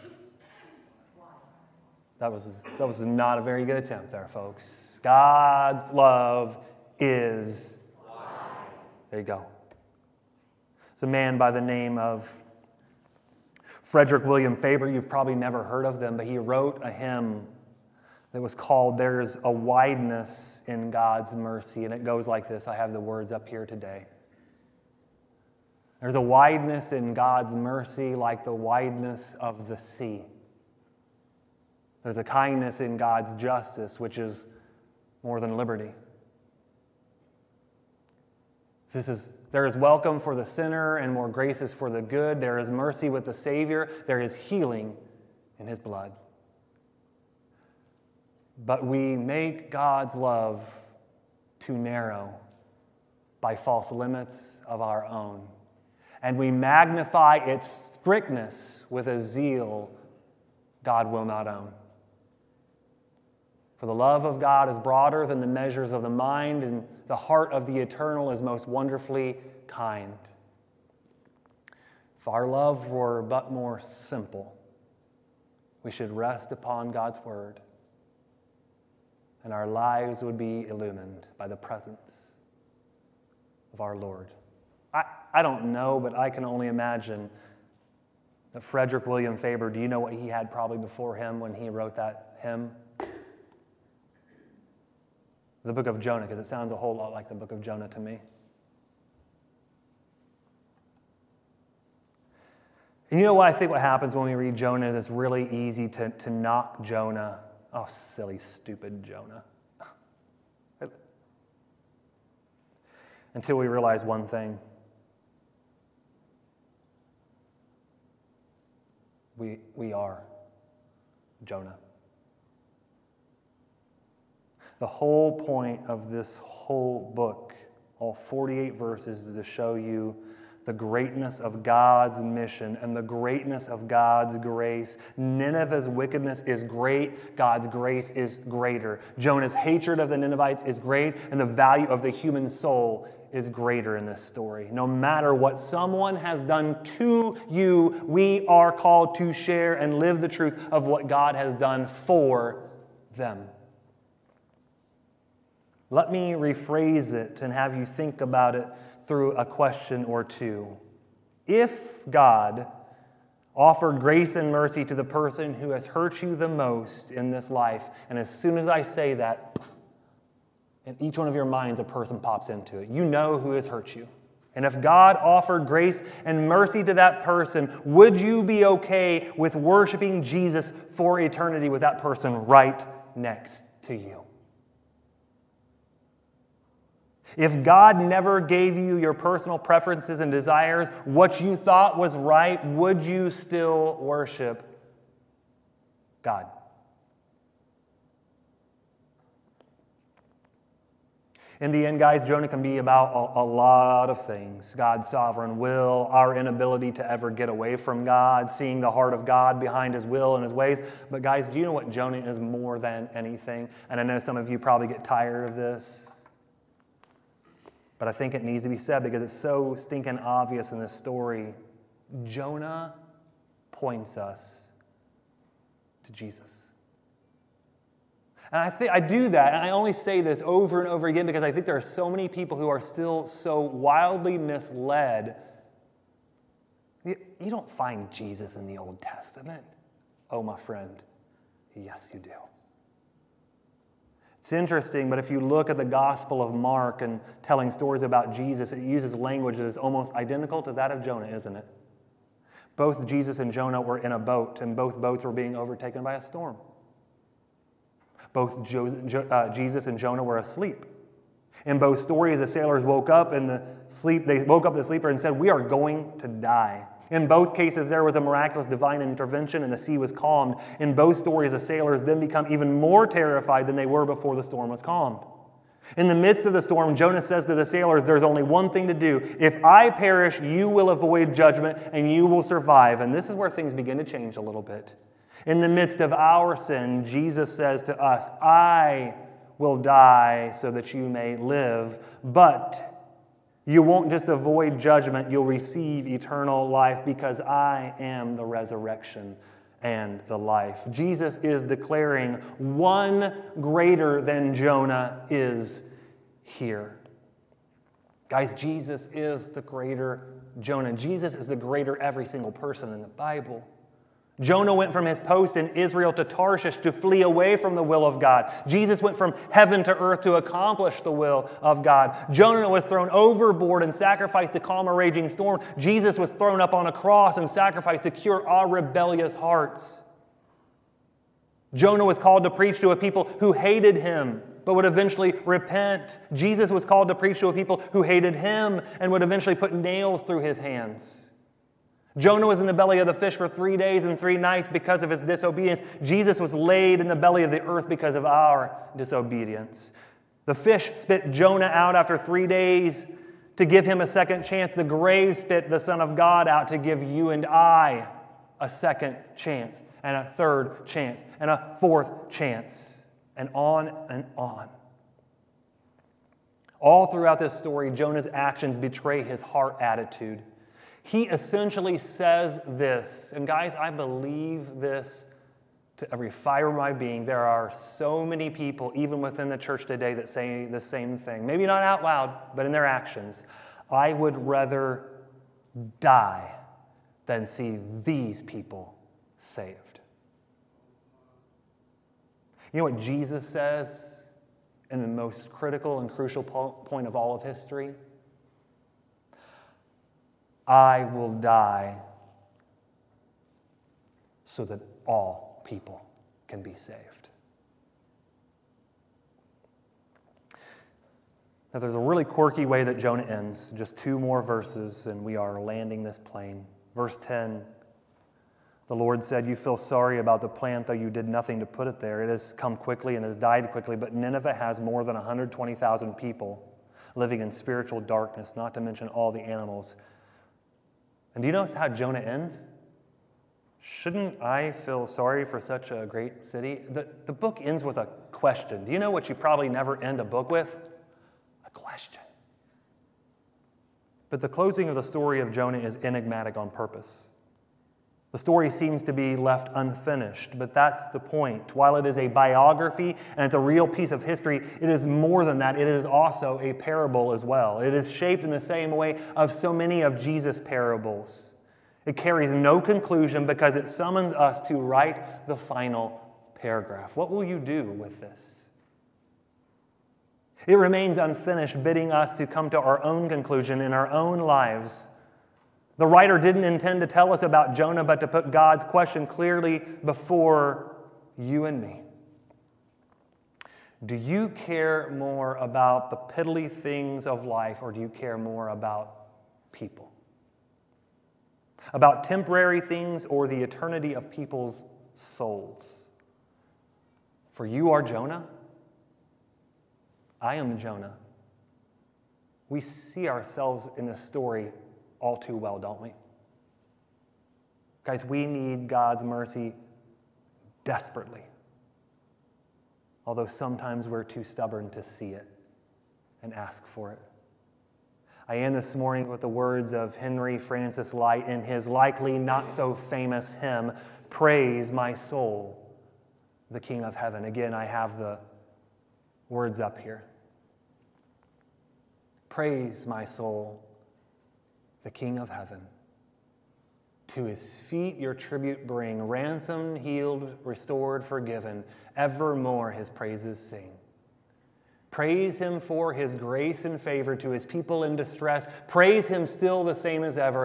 That was not a very good attempt there, folks. God's love is. There you go. It's a man by the name of Frederick William Faber. You've probably never heard of them, but he wrote a hymn that was called There's a Wideness in God's Mercy, and it goes like this. I have the words up here today. There's a wideness in God's mercy like the wideness of the sea. There's a kindness in God's justice which is more than liberty. There is welcome for the sinner and more graces for the good. There is mercy with the Savior. There is healing in His blood. But we make God's love too narrow by false limits of our own. And we magnify its strictness with a zeal God will not own. For the love of God is broader than the measures of the mind, and the heart of the eternal is most wonderfully kind. If our love were but more simple, we should rest upon God's word, and our lives would be illumined by the presence of our Lord. I don't know, but I can only imagine that Frederick William Faber, do you know what he had probably before him when he wrote that hymn? The book of Jonah, because it sounds a whole lot like the book of Jonah to me. And you know what I think what happens when we read Jonah is it's really easy to knock Jonah. Oh, silly, stupid Jonah. Until we realize one thing. We are Jonah. The whole point of this whole book, all 48 verses, is to show you the greatness of God's mission and the greatness of God's grace. Nineveh's wickedness is great. God's grace is greater. Jonah's hatred of the Ninevites is great, and the value of the human soul is greater in this story. No matter what someone has done to you, we are called to share and live the truth of what God has done for them. Let me rephrase it and have you think about it through a question or two. If God offered grace and mercy to the person who has hurt you the most in this life, and as soon as I say that, in each one of your minds, a person pops into it. You know who has hurt you. And if God offered grace and mercy to that person, would you be okay with worshiping Jesus for eternity with that person right next to you? If God never gave you your personal preferences and desires, what you thought was right, would you still worship God? In the end, guys, Jonah can be about a lot of things. God's sovereign will, our inability to ever get away from God, seeing the heart of God behind His will and His ways. But guys, do you know what Jonah is more than anything? And I know some of you probably get tired of this, but I think it needs to be said because it's so stinking obvious in this story. Jonah points us to Jesus. And I do that, and I only say this over and over again because I think there are so many people who are still so wildly misled. You don't find Jesus in the Old Testament. Oh, my friend, yes, you do. It's interesting, but if you look at the Gospel of Mark and telling stories about Jesus, it uses language that is almost identical to that of Jonah, isn't it? Both Jesus and Jonah were in a boat, and both boats were being overtaken by a storm. Both Jesus and Jonah were asleep. In both stories, the sailors woke up in the sleep. They woke up the sleeper and said, "We are going to die." In both cases, there was a miraculous divine intervention and the sea was calmed. In both stories, the sailors then become even more terrified than they were before the storm was calmed. In the midst of the storm, Jonah says to the sailors, "There's only one thing to do. If I perish, you will avoid judgment and you will survive." And this is where things begin to change a little bit. In the midst of our sin, Jesus says to us, "I will die so that you may live, but you won't just avoid judgment, you'll receive eternal life because I am the resurrection and the life." Jesus is declaring one greater than Jonah is here. Guys, Jesus is the greater Jonah. Jesus is the greater every single person in the Bible. Jonah went from his post in Israel to Tarshish to flee away from the will of God. Jesus went from heaven to earth to accomplish the will of God. Jonah was thrown overboard and sacrificed to calm a raging storm. Jesus was thrown up on a cross and sacrificed to cure our rebellious hearts. Jonah was called to preach to a people who hated him but would eventually repent. Jesus was called to preach to a people who hated him and would eventually put nails through his hands. Jonah was in the belly of the fish for 3 days and 3 nights because of his disobedience. Jesus was laid in the belly of the earth because of our disobedience. The fish spit Jonah out after 3 days to give him a second chance. The grave spit the Son of God out to give you and I a second chance, and a third chance, and a fourth chance, and on and on. All throughout this story, Jonah's actions betray his heart attitude. He essentially says this, and guys, I believe this to every fiber of my being. There are so many people, even within the church today, that say the same thing. Maybe not out loud, but in their actions. I would rather die than see these people saved. You know what Jesus says in the most critical and crucial point of all of history? I will die so that all people can be saved. Now, there's a really quirky way that Jonah ends. Just 2 more verses, and we are landing this plane. Verse 10, the Lord said, "You feel sorry about the plant, though you did nothing to put it there. It has come quickly and has died quickly, but Nineveh has more than 120,000 people living in spiritual darkness, not to mention all the animals." And do you notice how Jonah ends? Shouldn't I feel sorry for such a great city? The book ends with a question. Do you know what you probably never end a book with? A question. But the closing of the story of Jonah is enigmatic on purpose. The story seems to be left unfinished, but that's the point. While it is a biography and it's a real piece of history, it is more than that. It is also a parable as well. It is shaped in the same way of so many of Jesus' parables. It carries no conclusion because it summons us to write the final paragraph. What will you do with this? It remains unfinished, bidding us to come to our own conclusion in our own lives. The writer didn't intend to tell us about Jonah, but to put God's question clearly before you and me. Do you care more about the piddly things of life, or do you care more about people? About temporary things or the eternity of people's souls? For you are Jonah. I am Jonah. We see ourselves in this story all too well, don't we? Guys, we need God's mercy desperately. Although sometimes we're too stubborn to see it and ask for it. I end this morning with the words of Henry Francis Lyte in his likely not so famous hymn, "Praise my soul, the King of Heaven." Again, I have the words up here. Praise my soul, the King of Heaven. To his feet your tribute bring, ransomed, healed, restored, forgiven, evermore his praises sing. Praise him for his grace and favor to his people in distress. Praise him still the same as ever,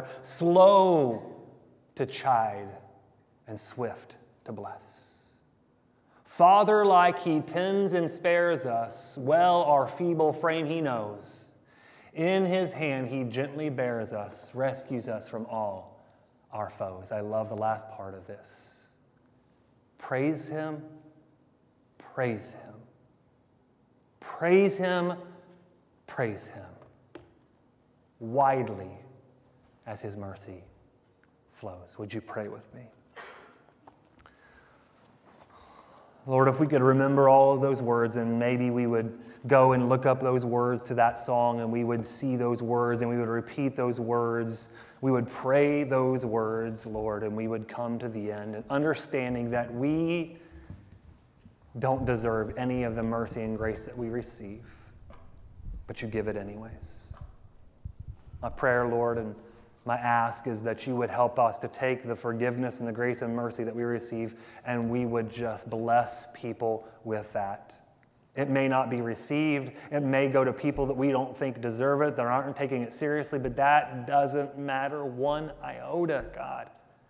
slow to chide and swift to bless. Father-like he tends and spares us, well our feeble frame he knows. In his hand he gently bears us, rescues us from all our foes. I love the last part of this. Praise him, praise him. Praise him, praise him. Widely as his mercy flows. Would you pray with me? Lord, if we could remember all of those words, and maybe we would go and look up those words to that song, and we would see those words, and we would repeat those words. We would pray those words, Lord, and we would come to the end, and understanding that we don't deserve any of the mercy and grace that we receive, but you give it anyways. My prayer, Lord, and my ask is that you would help us to take the forgiveness and the grace and mercy that we receive, and we would just bless people with that. It may not be received. It may go to people that we don't think deserve it, that aren't taking it seriously, but that doesn't matter one iota, God.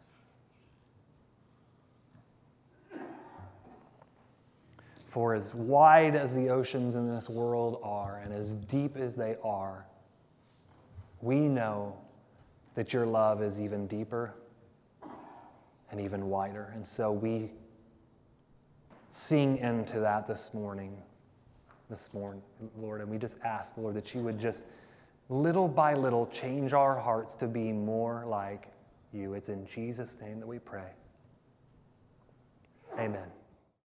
For as wide as the oceans in this world are, and as deep as they are, we know that your love is even deeper and even wider. And so we sing into that this morning, Lord, and we just ask, Lord, that you would just little by little change our hearts to be more like you. It's in Jesus' name that we pray. Amen.